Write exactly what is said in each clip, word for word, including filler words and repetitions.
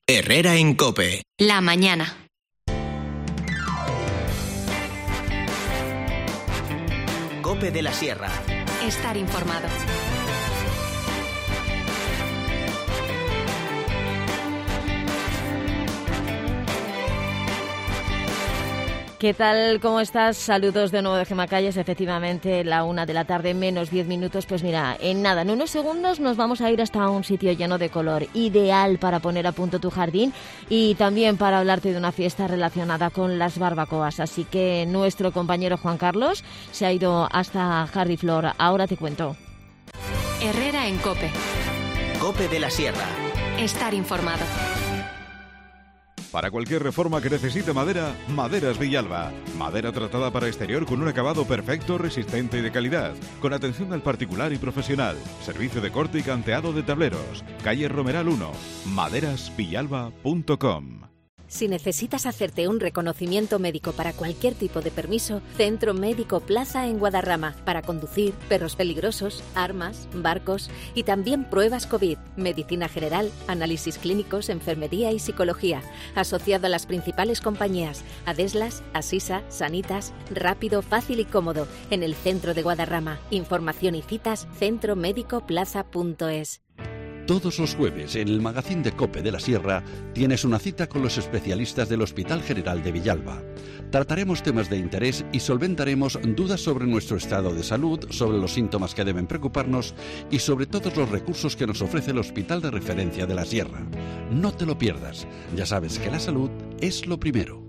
Herrera en COPE. La mañana. COPE de la Sierra. Estar informado. ¿Qué tal? ¿Cómo estás? Saludos de nuevo de Gemma Calles. Efectivamente, la una de la tarde, menos diez minutos. Pues mira, en nada, en unos segundos nos vamos a ir hasta un sitio lleno de color, ideal para poner a punto tu jardín y también para hablarte de una fiesta relacionada con las barbacoas. Así que nuestro compañero Juan Carlos se ha ido hasta Jardiflor. Ahora te cuento. Herrera en COPE. COPE de la Sierra. Estar informado. Para cualquier reforma que necesite madera, Maderas Villalba. Madera tratada para exterior con un acabado perfecto, resistente y de calidad. Con atención al particular y profesional. Servicio de corte y canteado de tableros. Calle Romeral uno. maderas villalba punto com. Si necesitas hacerte un reconocimiento médico para cualquier tipo de permiso, Centro Médico Plaza en Guadarrama, para conducir, perros peligrosos, armas, barcos y también pruebas COVID, medicina general, análisis clínicos, enfermería y psicología, asociado a las principales compañías Adeslas, Asisa, Sanitas, rápido, fácil y cómodo, en el centro de Guadarrama. Información y citas centro médico plaza punto es. Todos los jueves, en el magazín de COPE de la Sierra, tienes una cita con los especialistas del Hospital General de Villalba. Trataremos temas de interés y solventaremos dudas sobre nuestro estado de salud, sobre los síntomas que deben preocuparnos y sobre todos los recursos que nos ofrece el Hospital de Referencia de la Sierra. No te lo pierdas. Ya sabes que la salud es lo primero.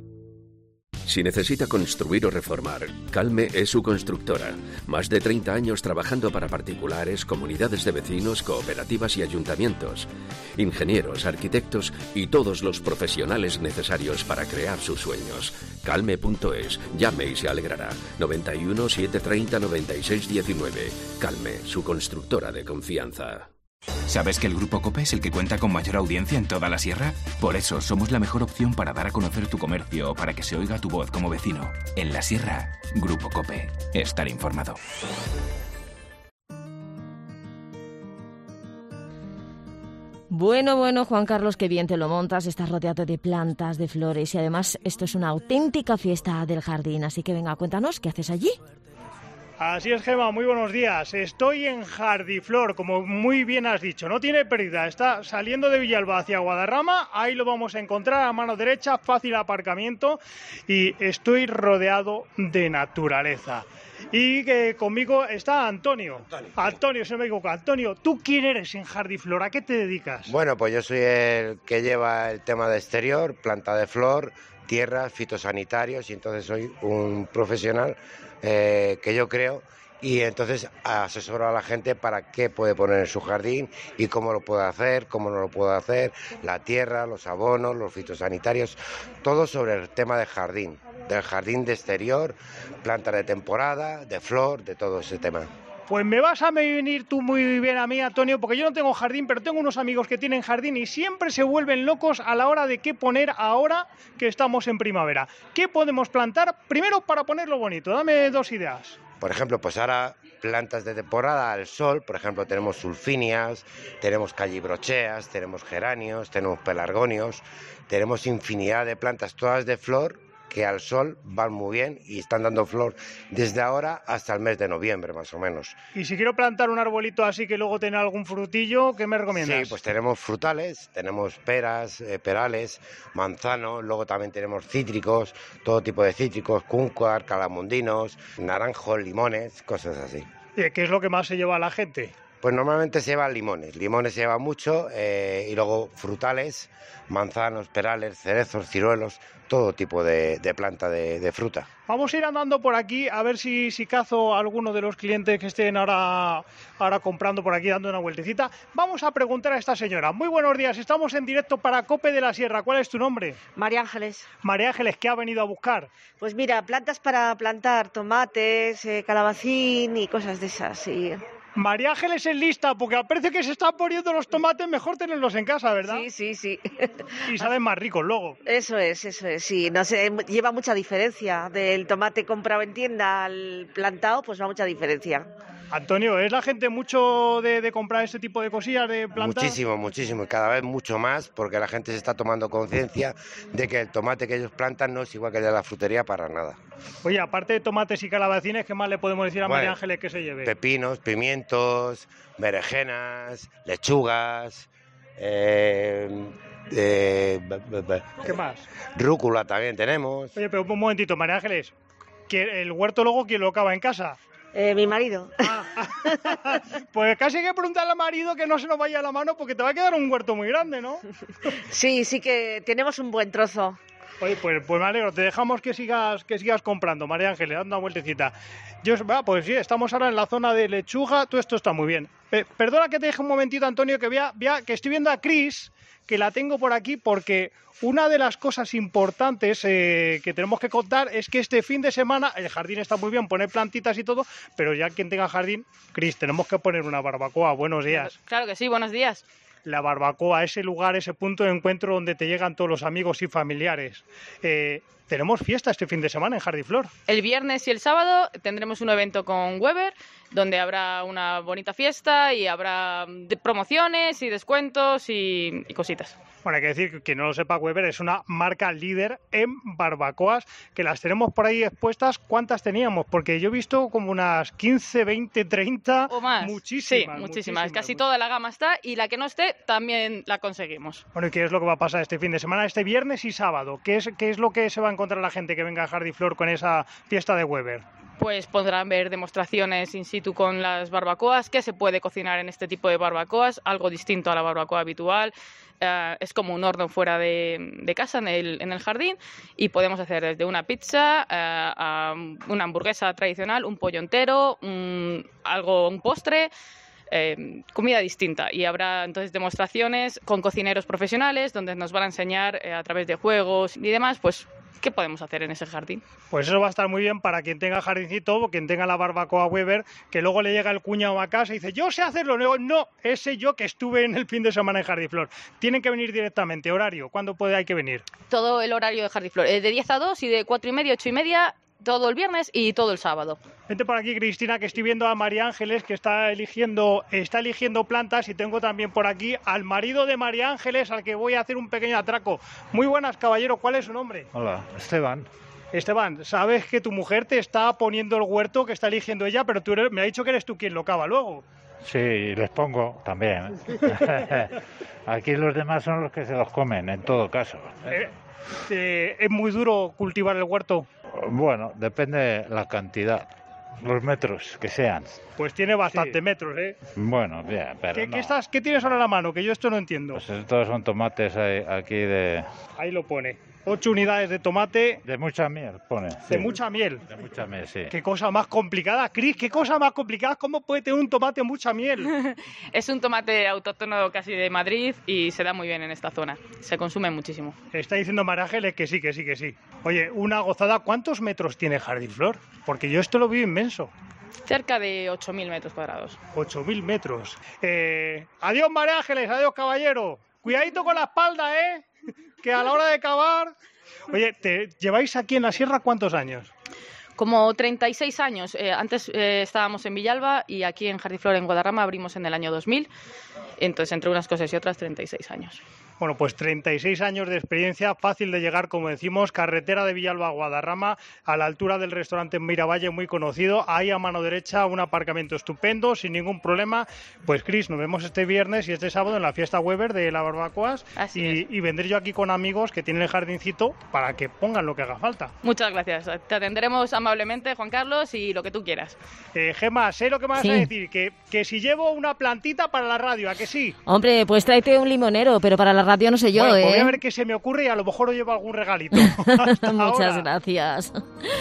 Si necesita construir o reformar, Calme es su constructora. Más de treinta años trabajando para particulares, comunidades de vecinos, cooperativas y ayuntamientos. Ingenieros, arquitectos y todos los profesionales necesarios para crear sus sueños. Calme punto es. Llame y se alegrará. noventa y uno, setecientos treinta, noventa y seis diecinueve. Calme, su constructora de confianza. ¿Sabes que el Grupo COPE es el que cuenta con mayor audiencia en toda la sierra? Por eso somos la mejor opción para dar a conocer tu comercio o para que se oiga tu voz como vecino. En la sierra, Grupo COPE. Estar informado. Bueno, bueno, Juan Carlos, qué bien te lo montas. Estás rodeado de plantas, de flores y además esto es una auténtica fiesta del jardín. Así que venga, cuéntanos, ¿qué haces allí? Así es, Gemma, muy buenos días. Estoy en Jardiflor, como muy bien has dicho, no tiene pérdida. Está saliendo de Villalba hacia Guadarrama, ahí lo vamos a encontrar a mano derecha, fácil aparcamiento y estoy rodeado de naturaleza. Y que conmigo está Antonio. Antonio, Antonio, si no me equivoco. Antonio, ¿tú quién eres en Jardiflor? ¿A qué te dedicas? Bueno, pues yo soy el que lleva el tema de exterior, planta de flor, tierras, fitosanitarios, y entonces soy un profesional eh, que yo creo y entonces asesoro a la gente para qué puede poner en su jardín y cómo lo puede hacer, cómo no lo puede hacer, la tierra, los abonos, los fitosanitarios, todo sobre el tema del jardín, del jardín de exterior, plantas de temporada, de flor, de todo ese tema. Pues me vas a venir tú muy bien a mí, Antonio, porque yo no tengo jardín, pero tengo unos amigos que tienen jardín y siempre se vuelven locos a la hora de qué poner ahora que estamos en primavera. ¿Qué podemos plantar? Primero, para ponerlo bonito, dame dos ideas. Por ejemplo, pues ahora plantas de temporada al sol, por ejemplo, tenemos sulfinias, tenemos callibrocheas, tenemos geranios, tenemos pelargonios, tenemos infinidad de plantas, todas de flor, que al sol van muy bien y están dando flor desde ahora hasta el mes de noviembre, más o menos. Y si quiero plantar un arbolito así que luego tenga algún frutillo, ¿qué me recomiendas? Sí, pues tenemos frutales, tenemos peras, eh, perales, manzano, luego también tenemos cítricos, todo tipo de cítricos, cúncar, calamundinos, naranjos, limones, cosas así. ¿Y qué es lo que más se lleva a la gente? Pues normalmente se llevan limones, limones se lleva mucho eh, y luego frutales, manzanos, perales, cerezos, ciruelos, todo tipo de, de planta de, de fruta. Vamos a ir andando por aquí a ver si, si cazo a alguno de los clientes que estén ahora, ahora comprando por aquí, dando una vueltecita. Vamos a preguntar a esta señora. Muy buenos días, estamos en directo para COPE de la Sierra. ¿Cuál es tu nombre? María Ángeles. María Ángeles, ¿qué ha venido a buscar? Pues mira, plantas para plantar tomates, eh, calabacín y cosas de esas. Y... María Ángeles es lista, porque al precio que se están poniendo los tomates, mejor tenerlos en casa, ¿verdad? Sí, sí, sí. Y saben más ricos luego. Eso es, eso es, sí. No sé, lleva mucha diferencia. Del tomate comprado en tienda al plantado, pues va mucha diferencia. Antonio, ¿es la gente mucho de, de comprar este tipo de cosillas, de plantas? Muchísimo, muchísimo, y cada vez mucho más, porque la gente se está tomando conciencia de que el tomate que ellos plantan no es igual que el de la frutería para nada. Oye, aparte de tomates y calabacines, ¿qué más le podemos decir a Bueno, María Ángeles que se lleve? Pepinos, pimientos, berenjenas, lechugas, eh, eh, ¿Qué más? rúcula también tenemos. Oye, pero un momentito, María Ángeles, que el huerto luego, ¿quién lo acaba en casa? Eh, mi marido. Pues casi hay que preguntarle al marido que no se nos vaya la mano porque te va a quedar un huerto muy grande, ¿no? Sí, sí que tenemos un buen trozo. Oye, pues, pues me alegro, te dejamos que sigas que sigas comprando, María Ángeles, dando una vueltecita. Yo, va, pues sí, estamos ahora en la zona de lechuga, todo esto está muy bien. Eh, perdona que te deje un momentito, Antonio, que vea, vea que estoy viendo a Cris, que la tengo por aquí, porque una de las cosas importantes eh, que tenemos que contar es que este fin de semana, el jardín está muy bien, poner plantitas y todo, pero ya quien tenga jardín, Cris, tenemos que poner una barbacoa. Buenos días. Claro que sí, buenos días. La barbacoa, ese lugar, ese punto de encuentro donde te llegan todos los amigos y familiares. Eh, tenemos fiesta este fin de semana en Jardiflor. El viernes y el sábado tendremos un evento con Weber, donde habrá una bonita fiesta y habrá promociones y descuentos y, y cositas. Bueno, hay que decir que quien no lo sepa, Weber es una marca líder en barbacoas, que las tenemos por ahí expuestas. ¿Cuántas teníamos? Porque yo he visto como unas quince, veinte, treinta... O más. Muchísimas. Sí, muchísimas. Casi toda la gama está y la que no esté también la conseguimos. Bueno, ¿y qué es lo que va a pasar este fin de semana, este viernes y sábado? ¿Qué es, qué es lo que se va a encontrar la gente que venga a Jardiflor con esa fiesta de Weber? Pues podrán ver demostraciones in situ con las barbacoas, qué se puede cocinar en este tipo de barbacoas, algo distinto a la barbacoa habitual. Uh, es como un horno fuera de, de casa en el, en el jardín y podemos hacer desde una pizza uh, a una hamburguesa tradicional, un pollo entero, un, algo, un postre. Eh, comida distinta, y habrá entonces demostraciones con cocineros profesionales donde nos van a enseñar eh, a través de juegos y demás, pues qué podemos hacer en ese jardín. Pues eso va a estar muy bien para quien tenga jardincito o quien tenga la barbacoa Weber, que luego le llega el cuñado a casa y dice, yo sé hacerlo. No, no, ese yo que estuve en el fin de semana en Jardiflor. Tienen que venir directamente. Horario, ¿cuándo puede, hay que venir? Todo el horario de Jardiflor, eh, de diez a dos y de cuatro y media a ocho y media, todo el viernes y todo el sábado. Vente por aquí, Cristina, que estoy viendo a María Ángeles, que está eligiendo, está eligiendo plantas, y tengo también por aquí al marido de María Ángeles, al que voy a hacer un pequeño atraco. Muy buenas, caballero, ¿cuál es su nombre? Hola, Esteban. Esteban, sabes que tu mujer te está poniendo el huerto que está eligiendo ella, pero tú eres, me ha dicho que eres tú quien lo cava luego. Sí, les pongo también. Aquí los demás son los que se los comen, en todo caso. Eh, eh, ¿Es muy duro cultivar el huerto? Bueno, depende la cantidad, los metros que sean. Pues tiene bastante sí. metros, ¿eh? Bueno, bien, pero ¿Qué, no. ¿qué, estás, ¿Qué tienes ahora en la mano? Que yo esto no entiendo. Pues estos son tomates aquí de... Ahí lo pone. Ocho unidades de tomate. De mucha miel, pone. De sí. mucha miel. De mucha miel, sí. Qué cosa más complicada, Cris, qué cosa más complicada. ¿Cómo puede tener un tomate mucha miel? Es un tomate autóctono casi de Madrid y se da muy bien en esta zona. Se consume muchísimo. Está diciendo María Ángeles que sí, que sí, que sí. Oye, una gozada. ¿Cuántos metros tiene Jardiflor? Porque yo esto lo veo inmenso. Cerca de ocho mil metros cuadrados. ocho mil metros. Eh, adiós, María Ángeles, adiós, caballero. Cuidadito con la espalda, ¿eh? Que a la hora de cavar... Oye, ¿te lleváis aquí en la sierra cuántos años? Como treinta y seis años. Eh, antes eh, estábamos en Villalba y aquí en Jardiflor, en Guadarrama, abrimos en el año dos mil. Entonces, entre unas cosas y otras, treinta y seis años. Bueno, pues treinta y seis años de experiencia, fácil de llegar, como decimos, carretera de Villalba a Guadarrama, a la altura del restaurante Miravalle, muy conocido, ahí a mano derecha, un aparcamiento estupendo, sin ningún problema. Pues Cris, nos vemos este viernes y este sábado en la fiesta Weber de la barbacoas. Así y, es. y vendré yo aquí con amigos que tienen el jardincito para que pongan lo que haga falta. Muchas gracias, te atenderemos amablemente, Juan Carlos, y lo que tú quieras. Eh, Gemma, sé lo que me vas Sí. a decir, que, que si llevo una plantita para la radio, ¿a que sí? Hombre, pues tráete un limonero, pero para la radio no sé yo, Bueno, ¿eh? Voy a ver qué se me ocurre y a lo mejor os llevo algún regalito. Muchas ahora. gracias.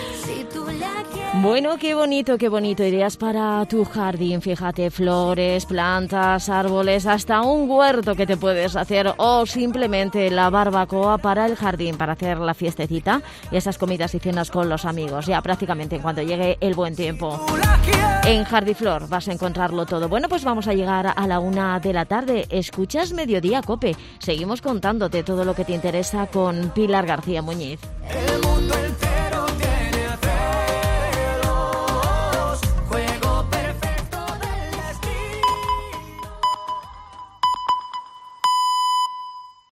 Bueno, qué bonito, qué bonito. Ideas para tu jardín. Fíjate, flores, plantas, árboles, hasta un huerto que te puedes hacer, o simplemente la barbacoa para el jardín, para hacer la fiestecita y esas comidas y cenas con los amigos, ya prácticamente en cuanto llegue el buen tiempo. En Jardiflor vas a encontrarlo todo. Bueno, pues vamos a llegar a la una de la tarde. Escuchas Mediodía Cope. Seguimos contándote todo lo que te interesa con Pilar García Muñiz. El mundo entero